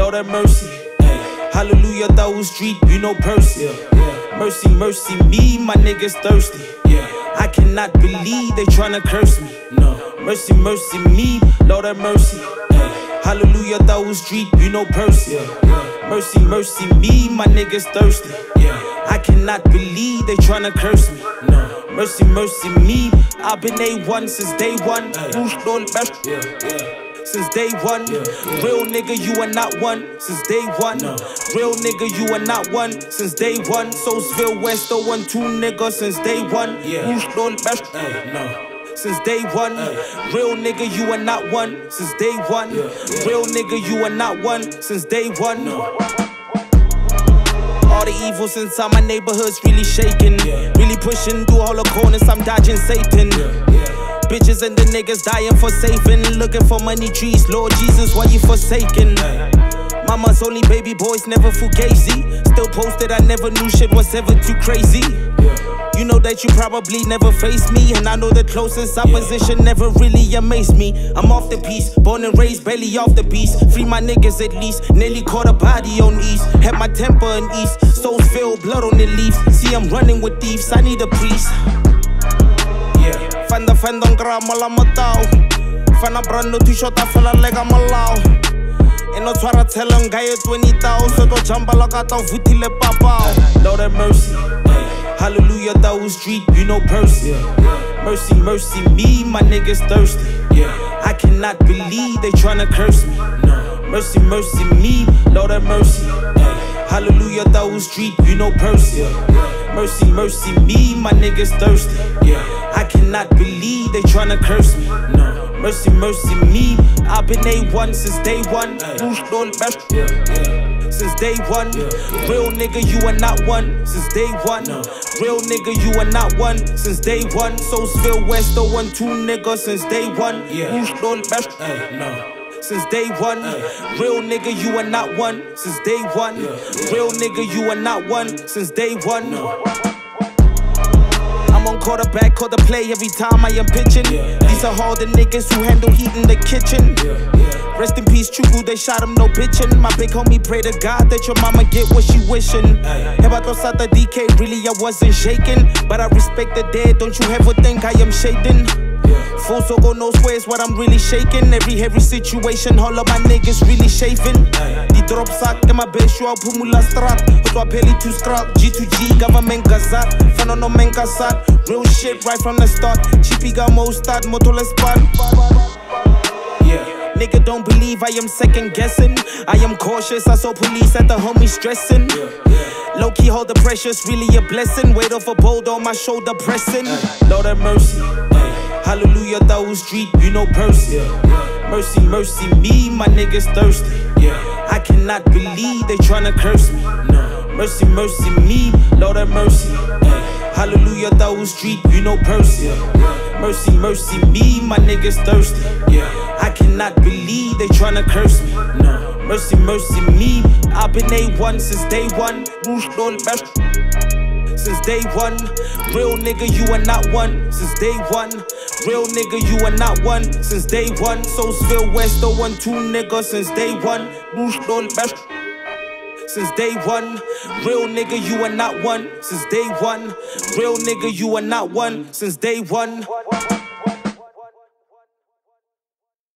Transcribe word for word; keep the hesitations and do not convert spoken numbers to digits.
Lord have mercy. Hallelujah, that was street, you know Percy. Yeah, yeah. Mercy, mercy, me, my niggas thirsty. Yeah. I cannot believe they tryna curse me. No. Mercy, mercy, me, Lord have mercy. Hey. Hallelujah, that was street, you know Percy. Yeah, yeah. Mercy, mercy, me, my niggas thirsty. Yeah. I cannot believe they tryna curse me. No. Mercy, mercy, me, I've been A one since day one. Hey. Yeah, yeah. Since day one, yeah, yeah. Real nigga, you are not one. Since day one, no. Real nigga, you are not one. Since day one, Soulsville West, oh one two nigga. Since day one, yeah. Hey, no. Since day one, hey. Real nigga, you are not one. Since day one, yeah, yeah. Real nigga, you are not one. Since day one, no. All the evils inside my neighborhood's really shaking, yeah. Really pushing through all the corners, I'm dodging Satan. Yeah, yeah. Bitches and the niggas dying for saving, looking for money trees. Lord Jesus, why you forsaken? Mama's only baby boys, never fugazi. Still posted, I never knew shit was ever too crazy. You know that you probably never faced me, and I know the closest opposition never really amazed me. I'm off the piece, born and raised, barely off the beast. Free my niggas at least, nearly caught a body on east. Had my temper in east, souls filled, blood on the leaves. See I'm running with thieves, I need a priest. Fanda fanda ngra mala matao Fana brando t-shirt fela lega malao Eno twara tela ngaye twenty thousand So to jamba la kata vutile papao Lord have mercy. Hallelujah, that was street, you know Percy. Mercy, mercy, me, my niggas thirsty. I cannot believe they tryna curse me. Mercy, mercy, me, Lord have mercy. Hallelujah, that was street, you know Percy. Mercy, mercy, me, my niggas thirsty. I cannot believe they tryna curse me. No. Mercy, mercy, me, I've been A one since day one. Yeah, yeah. Since day one, yeah, yeah. Real nigga, you are not one. Since day one, no. Real nigga, you are not one. Since day one, Soulsville West, oh one two nigga. Since day one, yeah. Hey, no. Since day one, hey. Real nigga, you are not one. Since day one, yeah, yeah. Real nigga, you are not one. Since day one, no. I'm on quarterback, call the play every time I am pitching. Yeah. These are all the niggas who handle heat in the kitchen. Yeah. Yeah. Rest in peace, Chugu, they shot him, no bitching. My big homie pray to God that your mama get what she wishing. Hebato Sata D K, really I wasn't shaking. But I respect the dead, don't you ever think I am shading? Full circle, no squares, what I'm really shaking. Every heavy situation, all of my niggas really shaving. The drop sack, and my best, you are Pumula Strat. Hotwa Peli to scrap, G two G, government gazette. Fano no menkasat, real shit right from the start. Chippy got most start, motola spot. Yeah. Nigga don't believe I am second guessing. I am cautious, I saw police at the homie stressing. Yeah. Yeah. Low key hold the precious, really a blessing. Weight off a bold on my shoulder pressing. Lord have mercy. Hallelujah, that was street, you know Percy. Yeah, yeah. Mercy, mercy, me, my niggas thirsty. Yeah. I cannot believe they tryna curse me. No. Mercy, mercy, me, Lord have mercy. Hey. Hallelujah, that was street, you know Percy. Yeah, yeah. Mercy, mercy, me, my niggas thirsty. Yeah. I cannot believe they tryna curse me. No. Mercy, mercy, me, I've been A one since day one. Since day one, real nigga, you are not one. Since day one, real nigga, you are not one. Since day one, Soulsville West, oh one two nigga. Since day one, since day one, real nigga, you are not one. Since day one, real nigga, you are not one. Since day one.